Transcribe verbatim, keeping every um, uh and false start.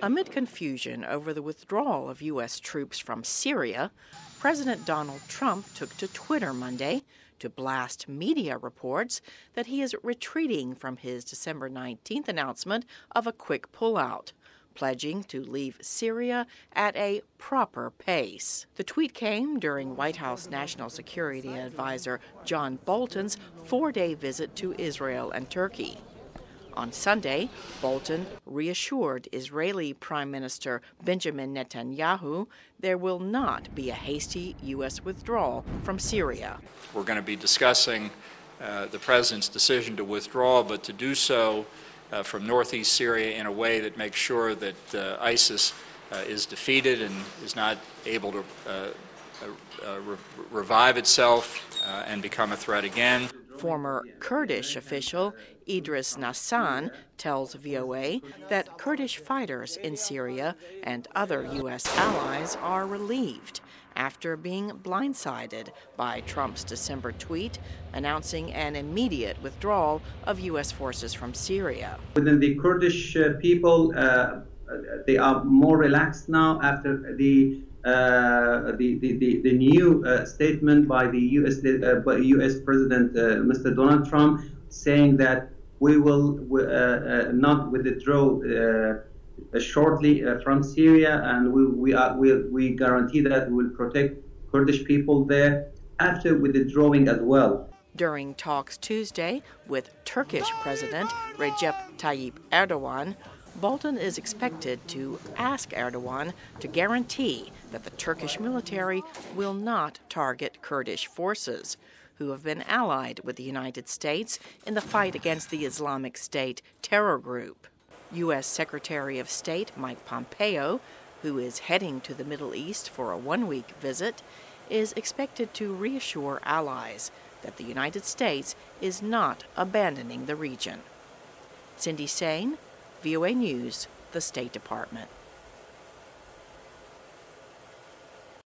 Amid confusion over the withdrawal of U S troops from Syria, President Donald Trump took to Twitter Monday to blast media reports that he is retreating from his December nineteenth announcement of a quick pullout, pledging to leave Syria at a proper pace. The tweet came during White House National Security Advisor John Bolton's four-day visit to Israel and Turkey. On Sunday, Bolton reassured Israeli Prime Minister Benjamin Netanyahu there will not be a hasty U S withdrawal from Syria. We're going to be discussing uh, the president's decision to withdraw, but to do so uh, from northeast Syria in a way that makes sure that uh, ISIS uh, is defeated and is not able to uh, uh, re revive itself uh, and become a threat again. Former Kurdish official Idris Nassan tells V O A that Kurdish fighters in Syria and other U S allies are relieved after being blindsided by Trump's December tweet announcing an immediate withdrawal of U S forces from Syria. Within the Kurdish uh, people, uh, they are more relaxed now after the Uh, the, the, the, the new uh, statement by the U S, uh, by U S President uh, Mister Donald Trump saying that we will uh, uh, not withdraw uh, shortly uh, from Syria, and we we, are, we we guarantee that we will protect Kurdish people there after withdrawing as well. During talks Tuesday with Turkish President Recep Tayyip Erdogan, Bolton is expected to ask Erdogan to guarantee that the Turkish military will not target Kurdish forces, who have been allied with the United States in the fight against the Islamic State terror group. U S Secretary of State Mike Pompeo, who is heading to the Middle East for a one-week visit, is expected to reassure allies that the United States is not abandoning the region. Cindy Sain, V O A News, the State Department.